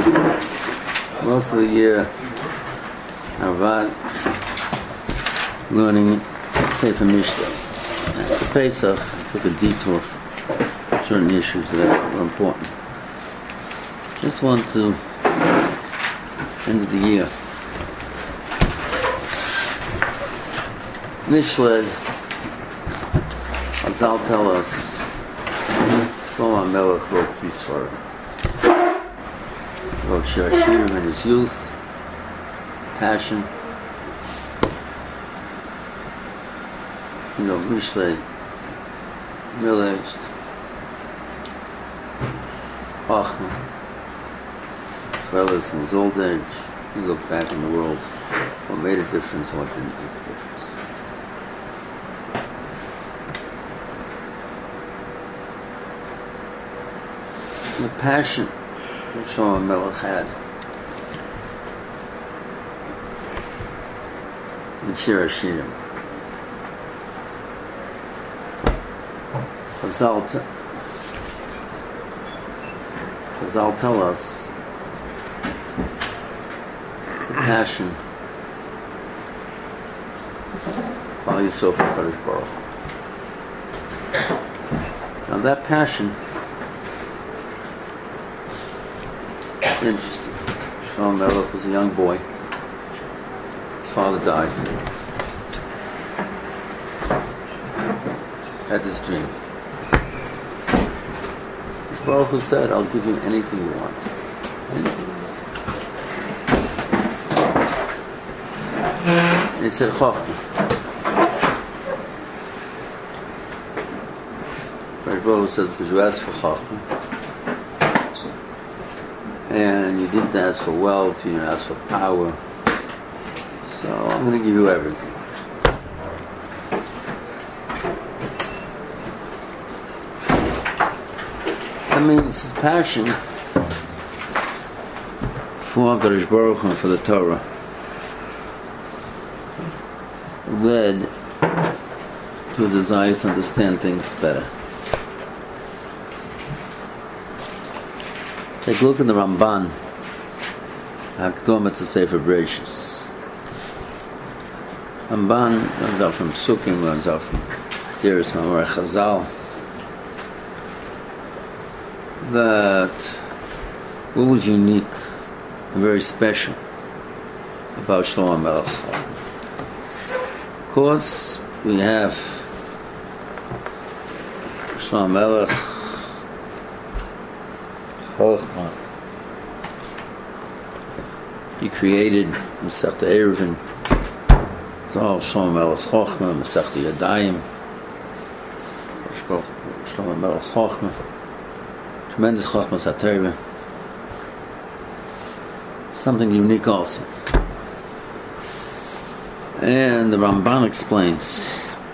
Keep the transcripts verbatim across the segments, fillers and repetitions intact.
most of the year Avad learning Sefer Mishnah. After Pesach, I took a detour for certain issues that were important. Just want to end of the year. Mishle, Azal tell us, Shlomo HaMelech wrote three Sfarim. He wrote Shir Hashirim in his youth, Passion. You know, Mishle, middle-aged, Chachma, as well as in his old age. He looked back in the world, what made a difference and what didn't make a difference. The passion that Shlomo HaMelech had in Shir Hashirim. Chazal, t- Chazal tell us it's a passion Klal Yisrael for Kadosh Baruch Hu. Now that passion, interesting. Shlomo HaMelech was a young boy. His father died. Had this dream. Baruch Hu said, I'll give you anything you want. Anything. And he said, Chachma. Baruch Hu said, because you asked for Chachma. And you didn't ask for wealth, you didn't ask for power. So I'm going to give you everything. That means his passion for HaKadosh Baruch Hu and for the Torah led to a desire to understand things better. Take a look at the Ramban, Hakdama to Sefer Bereshis. Ramban runs out from Psukim, runs out from Deris Mamar Chazal. That what was unique and very special about Shlomo HaMelech. Of course, we have Shlomo HaMelech, Chochma. He created Masechta Eruvin. It's all Shlomo HaMelech's Chochma, Masechta Yadayim, Shlomo HaMelech's Chochma. Tremendous Chochmas HaTorah. Something unique also. And the Ramban explains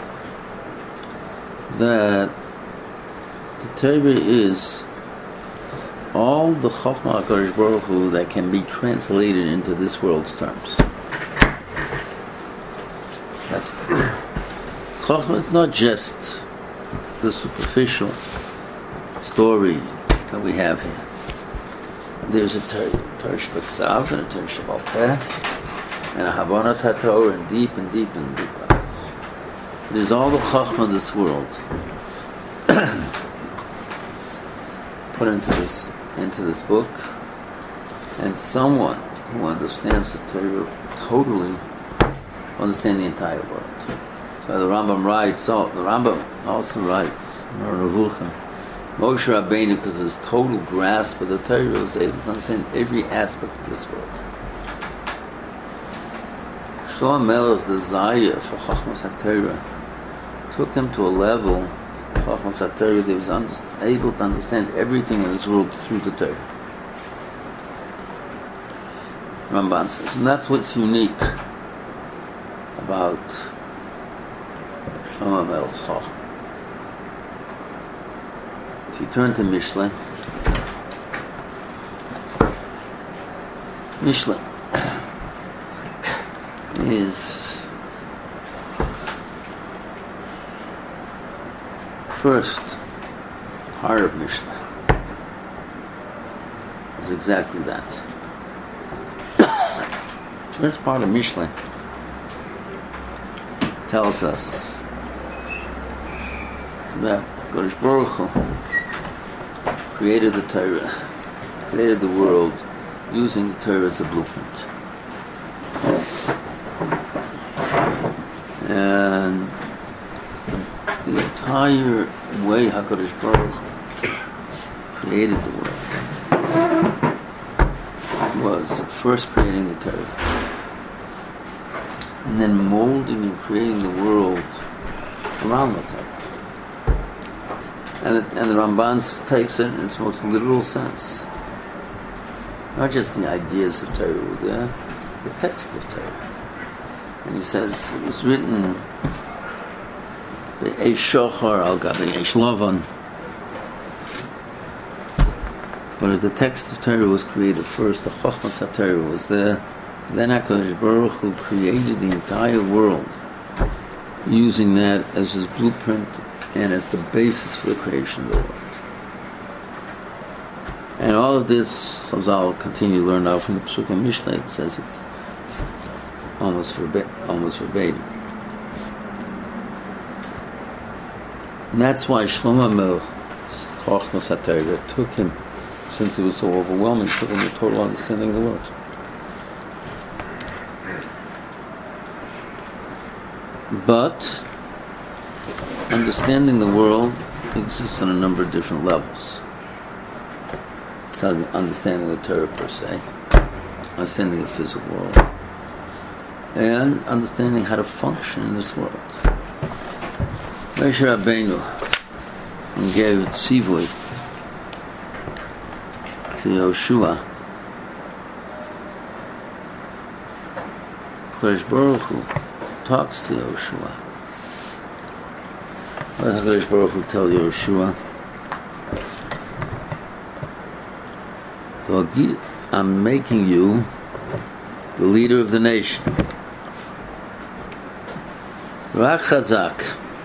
that the Torah is all the Chochma HaKadosh Baruch Hu that can be translated into this world's terms. That's Chochma. It's not just the superficial story that we have here. There's a Torah Shebeksav and a Torah Shebal Peh and a Habonat HaTorah and deep and deep and deep. There's all the Chachma of this world put into this into this book, and someone who understands the Torah totally understands the entire world. So the Rambam writes. Oh, the Rambam also writes. Ravucha. Moshe Rabbeinu, because of his total grasp of the Torah, was able to understand every aspect of this world. Shlomo HaMelech's desire for Chachmas HaTorah took him to a level of Chachmas HaTorah that he was under, able to understand everything in this world through the Torah. Ramban says, and that's what's unique about Shlomo HaMelech's Chachma. If you turn to Mishle, Mishle is first part of Mishle is exactly that. The first part of Mishle tells us that Kodesh Baruch Hu created the Torah, created the world using the Torah as a blueprint. And the, the entire way HaKadosh Baruch Hu created the world was first creating the Torah, and then molding and creating the world around the Torah. And the, and the Ramban takes it in its most literal sense. Not just the ideas of Torah were there, the text of Torah. And he says it was written Be'esh Shochar al Gabi Eish Lavan. But as the text of Torah was created first, the Chochmas HaTorah was there. Then HaKadosh Baruch Hu created the entire world using that as his blueprint and as the basis for the creation of the world. And all of this, Chazal continue to learn out from the Pesuk in Mishlei. It says it's almost verbatim. Almost verbatim. And that's why Shlomo Melech, Chochmas HaTorah, took him, since it was so overwhelming, took him a total understanding of the world. But understanding the world exists on a number of different levels. It's not understanding the Torah per se, understanding the physical world, and understanding how to function in this world. Moshe Rabbeinu gave tzivui to Yoshua. Kodesh Baruch Hu talks to Yoshua. What did HaKadosh Baruch Hu tell Yoshua? I'm making you the leader of the nation. Rak Chazak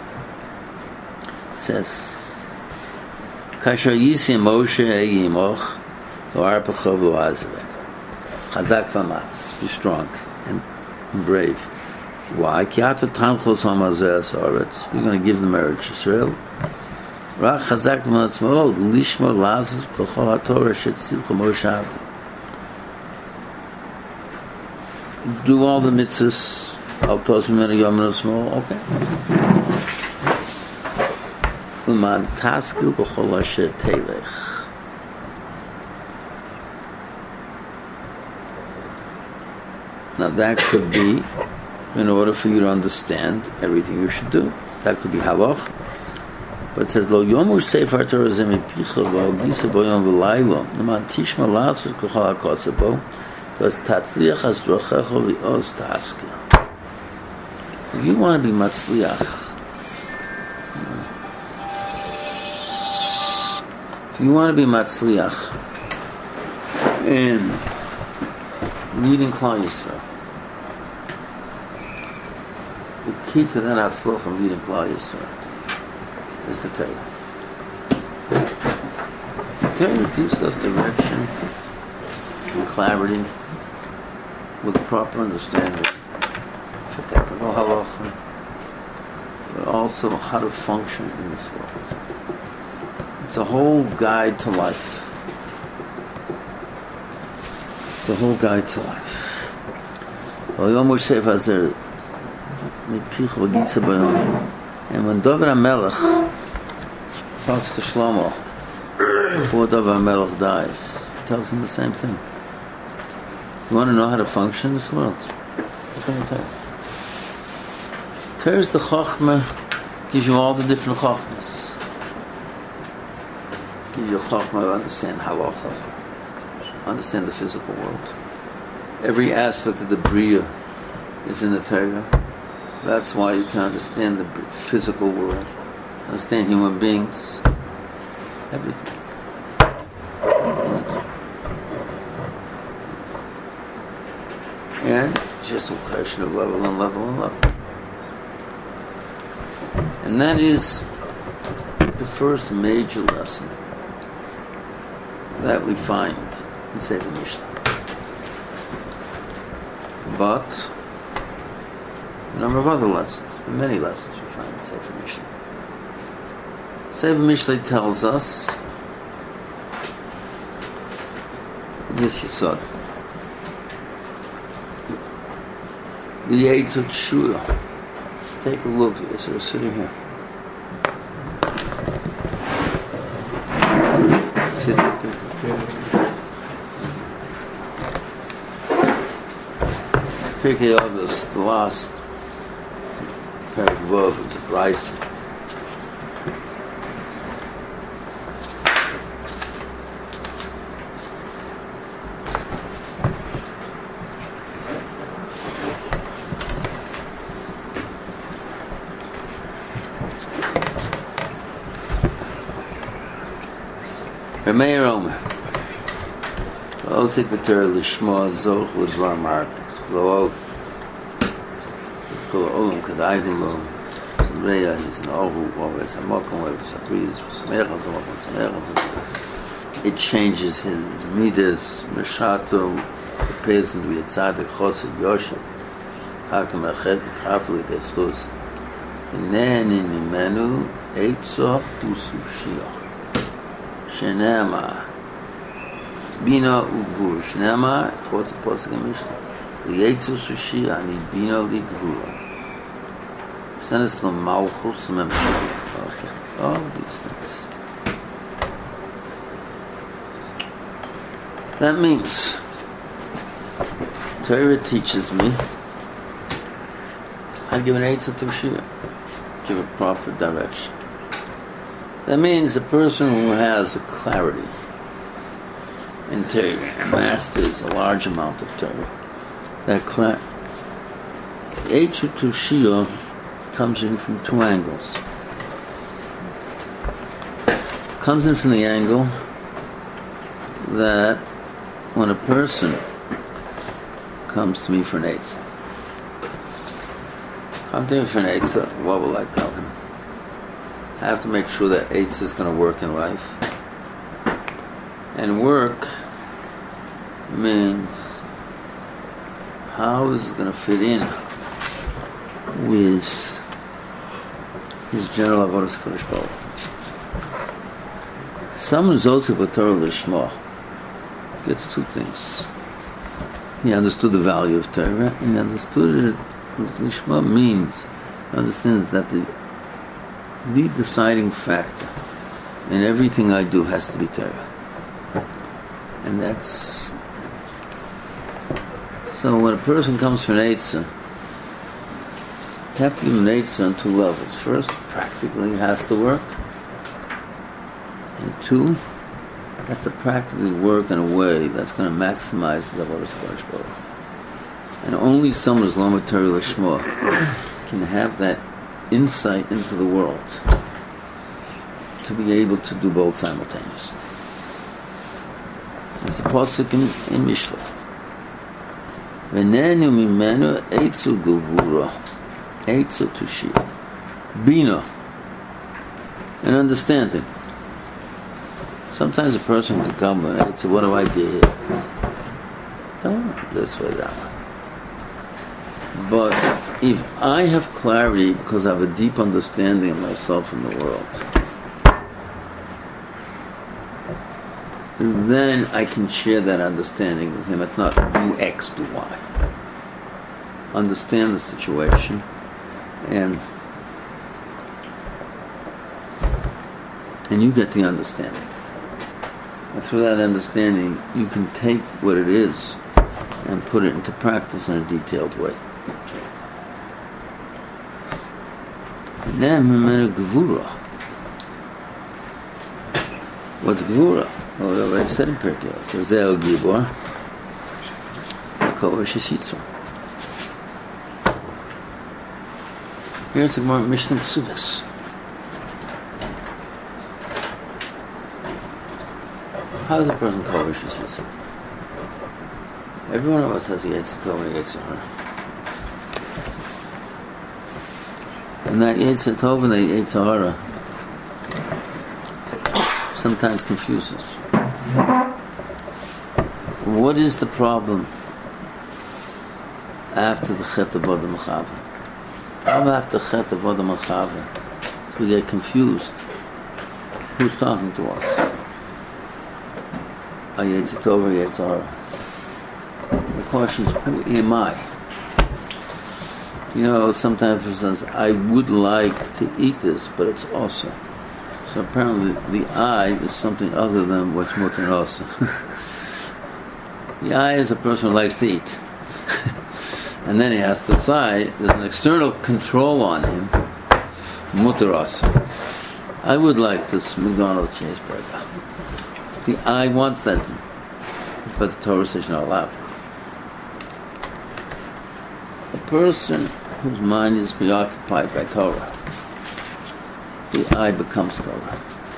says, Kasher Yisi Moshe Yimoch Lo Arpecha Lo Azevek. Chazak v'amatz, be strong and, and brave. Why? You're going to give the marriage Israel. Rak Chazak v'atzmaod Lishma Lazar B'chol HaTorah Shetzivcha Moshe Avdi. Do all the mitzvahs. Al Tosim Mena Yom Small. Okay. Uman Taskil B'chol Asher Telech. Now that could be in order for you to understand everything you should do. That could be halach. But it says, Lo yomu sefer Torah zeh mipicha v'ogisa bo yom v'laylo neman tishma lasus k'chol ha'kotze bo because tatzliach as drochecho v'oz taske. If you want to be matzliach, if you want to be matzliach in leading Klal Yisrael, the key to that atzloch from leading Klal Yisrael is the Torah. The Torah gives us direction and clarity with proper understanding for technical halacha, but also how to function in this world. It's a whole guide to life. It's a whole guide to life. And when David HaMelech talks to Shlomo before David HaMelech dies, he tells him the same thing. You want to know how to function in this world? What can I tell you? Torah is the Chochmah, gives you all the different Chochmas. Gives you a Chochmah to understand halacha, understand the physical world. Every aspect of the Bria is in the Torah. That's why you can understand the physical world, understand human beings, everything. And it's just a question of level and level and level. And that is the first major lesson that we find in Sefer Mishlei. But a number of other lessons, the many lessons you find in Sefer Mishlei. Sefer Mishlei tells us this Yesod, the Eitz of Tshuya. Take a look. Yes, we're sitting here. Sit there. Pirkei Avos, the last Perek Vav, the Bryce. Meir Omer, Osik B'Torah Lishma Zoch L'Dvar Market, Lo Kol Olam Kadai Lo Samreya, he's an Ohu, Oves HaMokom, Oves HaBriz, Samech HaZamokom, Samech HaZamokom. It changes his midas, Meshato, prepares him to be a Tzadik, Chosed, Yoshem, Hakam Achet, Kraftu L'Dei Sluz, Hineni Mimenu, Eitzo Usu Shiach. Shenema Bina Ugvur Shenema quotes a posuk in Mishnah L'yetzu sushi ani bina li gvura Senes lo malchus memshel. Okay, all these things. That means Torah teaches me how to give an Eitz to Shia, give a proper direction. That means a person who has a clarity in Torah and masters a large amount of Torah, that clarity, Eitz to Shia comes in from two angles. Comes in from the angle that when a person comes to me for an Eitz, come to me for an Eitz, what will I tell him? I have to make sure that Eitz is going to work in life. And work means how is it going to fit in with his general avodas kodesh Baruch. Someone who's also b'Torah Lishma gets two things. He understood the value of Torah, and he understood it. What Lishma means, understands that the lead deciding factor in everything I do has to be Torah. And that's... So when a person comes for an Eitzah, you have to give him an Eitzah on two levels. First, practically it has to work. And two, it has to practically work in a way that's going to maximize the avodas kodesh Baruch. And only someone who's Lomad Torah Lishma can have that insight into the world to be able to do both simultaneously. It's a pasuk in, in Mishlei. V'nenu mimenu eitzu gevura, eitzu tushia, bina, and understanding. Sometimes a person can come and say, "What do I do here?" Don't this way, that way. But if I have clarity because I have a deep understanding of myself and the world, then I can share that understanding with him. It's not do X, do Y. Understand the situation, and and you get the understanding. And through that understanding, you can take what it is and put it into practice in a detailed way. And then, Gevura. What's Gevura? Well, we already said in Pirkei Avos. It says, Zeh Gibor, Kol V'Shishitzu. Here it's a more Mishnah Ksubis. How does a person call V'Shishitzu? Every one of us has a Yetzer Tov and a Yetzer Hara. And that Yetzer Tov and that Yetzer Hara sometimes confuses. What is the problem after the Chet of Adam Chava? After the Chet of Adam Chava, we get confused. Who's talking to us? Ayetz Tova, Ayetz Hara. The question is, who am I? You know, sometimes people says, I would like to eat this, but it's awesome. So apparently the I is something other than what's mutter also. The I is a person who likes to eat. And then he has to decide, there's an external control on him, mutter also. I would like this McDonald's cheeseburger. The I wants that, but the Torah says you're not allowed. A person whose mind is preoccupied by Torah, the I becomes Torah.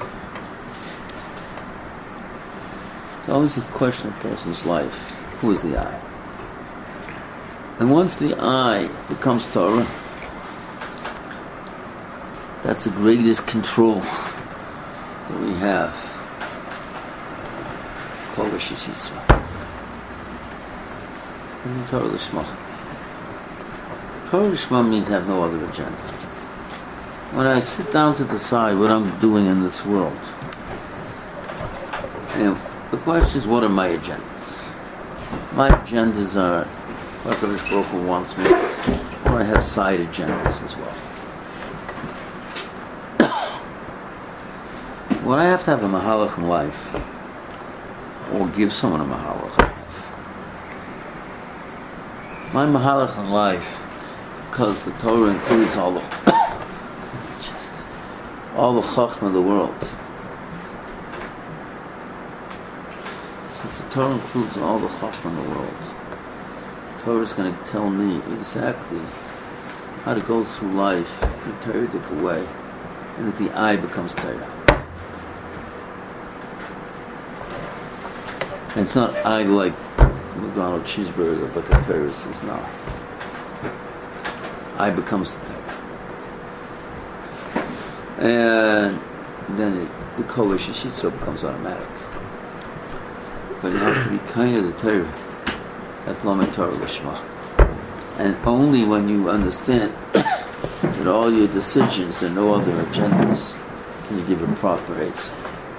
It's always a question of a person's life. Who is the I? And once the I becomes Torah, that's the greatest control that we have. Kol Rishis Yisrael. And the Torah Lishma. Torah Lishma means have no other agenda. When I sit down to decide what I'm doing in this world, you know, the question is, what are my agendas? My agendas are what the Baruch Hu wants me, or I have side agendas as well. When I have to have a mahalach in life, or give someone a mahalach in life, my mahalach in life, because the Torah includes all the all the chachma of the world. Since the Torah includes all the chachma in the world, the Torah is going to tell me exactly how to go through life in a Torah-tic way, and that the I becomes Torah. And it's not I like McDonald's cheeseburger, but the Torah says no. I becomes the Torah. And then it, the Kol Rishis Yisrael becomes automatic. But you have to be kind of the Torah. That's Lamed Torah Lishma. And only when you understand that all your decisions and no other agendas can you give a proper answer.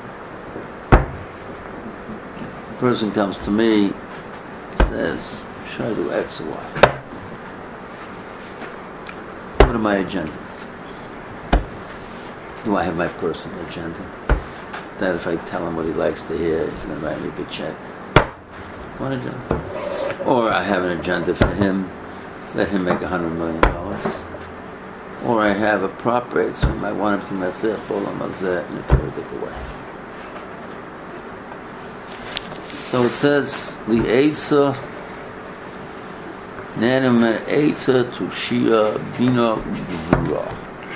A person comes to me, says, should I do X or Y? What are my agendas? Do I have my personal agenda? That if I tell him what he likes to hear, he's going to write me a big check. One agenda. Or I have an agenda for him, let him make a hundred million dollars. Or I have a proper answer. I want him to mess it up, in a theoretical way. So it says, the Eitzah, Nanim Eitzah Tushia Bina Gvura.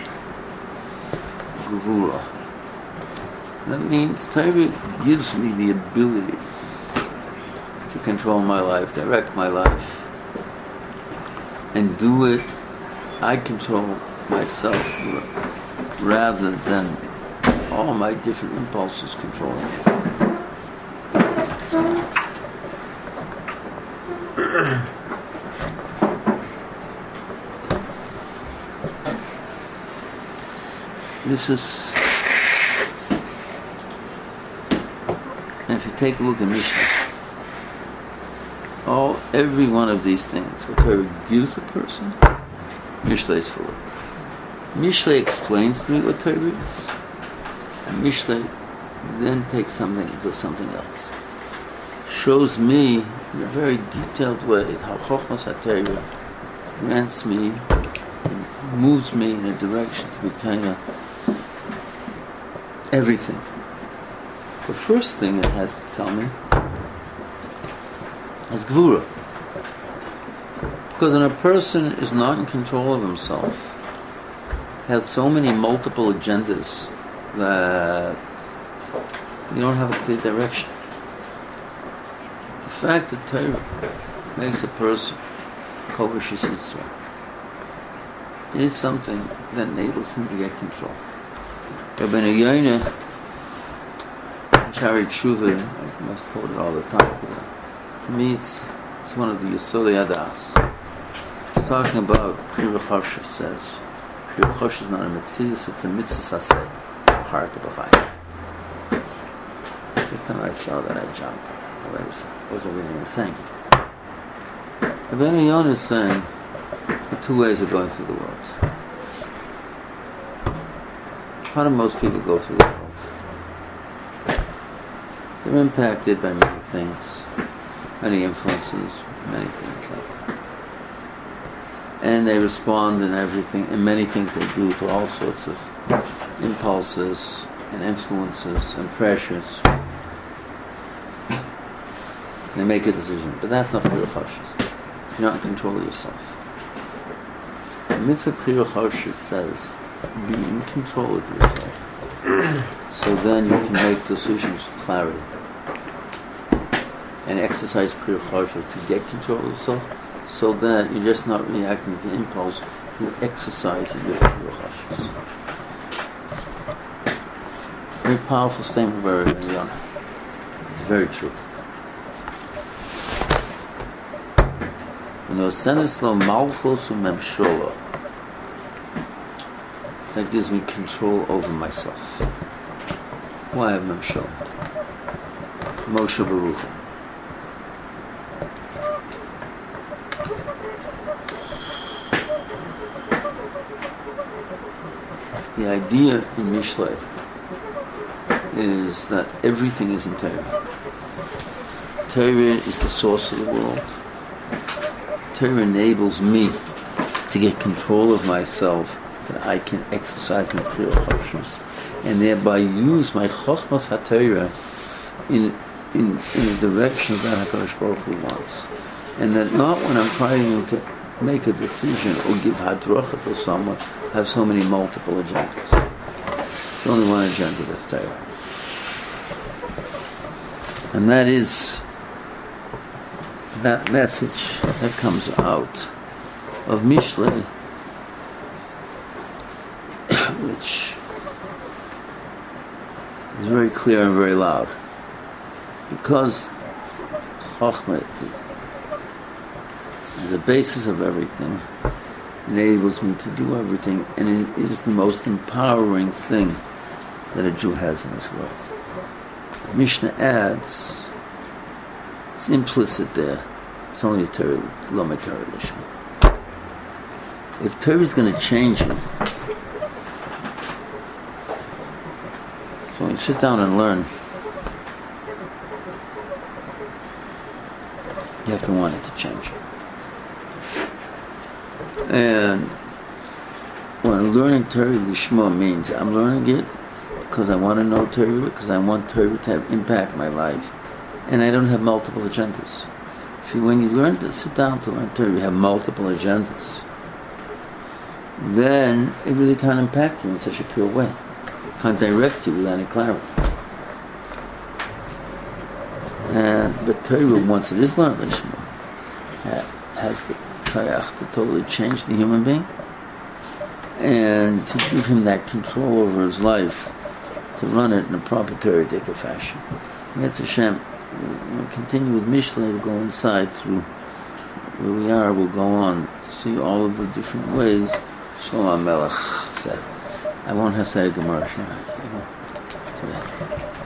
Gvura. That means Torah gives me the ability to control my life, direct my life, and do it. I control myself rather than all my different impulses controlling me. This is, and if you take a look at Mishnah, all every one of these things, what Torah gives a person, Mishnah is full of. Mishnah explains to me what Torah is, and Mishnah then takes something into something else. Shows me in a very detailed way how Chochmas HaTorah grants me, moves me in a direction to be kind of everything. The first thing it has to tell me is Gvura. Because when a person is not in control of himself, has so many multiple agendas that you don't have a clear direction. The fact that Torah makes a person Kol Rishis Yisrael is something that enables him to get control. Rabbeinu Yonah, Shari Tshuva, I must quote it all the time, To me, it's, it's one of the Yesodei Adas. It's talking about Pri Chosh. It says Pri Chosh is not a Metzius, it's a Mitzvah Saseh, Chart B'chai. First time I saw that, I jumped. I wasn't really even saying it. Rabbeinu Yonah is saying the two ways of going through the world. How do most people go through the world? They're impacted by many things, many influences, many things like that. And they respond in everything, in many things they do to all sorts of impulses and influences and pressures. They make a decision, but that's not Pri Chosh. You're not in control of yourself. The Mitzvah Pri Chosh says, be in control of yourself. So then you can make decisions with clarity. And exercise Pri Chosh to get control of yourself, so that you're just not reacting to impulse, you're exercising your Pri Chosh. Very powerful statement by Rabbeinu Yonah. It's very true. That gives me control over myself. Why have Memshol? Moshe Baruch. The idea in Mishlei is that everything is in Torah. Torah is the source of the world. Torah enables me to get control of myself, that I can exercise my Pri Chosh and thereby use my Chochmas HaTorah in, in, in the direction that HaKadosh Baruch Hu wants. And that not when I'm trying to make a decision or give Hadracha to someone, have so many multiple agendas. There's only one agenda, that's Torah. And that is that message that comes out of Mishlei, which is very clear and very loud, because Chochmah is the basis of everything, enables me to do everything, and it is the most empowering thing that a Jew has in this world. Mishnah adds, it's implicit there, it's only a Torah, Lomei Torah Lishma. If Torah is going to change you, so when you sit down and learn, you have to want it to change you. And when learning Torah Lishma means I'm learning it because I want to know Torah, because I want Torah to have impact my life, and I don't have multiple agendas. If you, when you learn to sit down to learn Torah, you have multiple agendas, then it really can't impact you in such a pure way. It can't direct you with any clarity. And but Torah, once it is learned Lishma, has the kayach to totally change the human being and to give him that control over his life, to run it in a proper Torah-dika fashion. It's Hashem. We'll continue with Mishlei. We'll go inside through where we are. We'll go on to see all of the different ways. Shlomo HaMelech said, I won't have to say a Gemara today.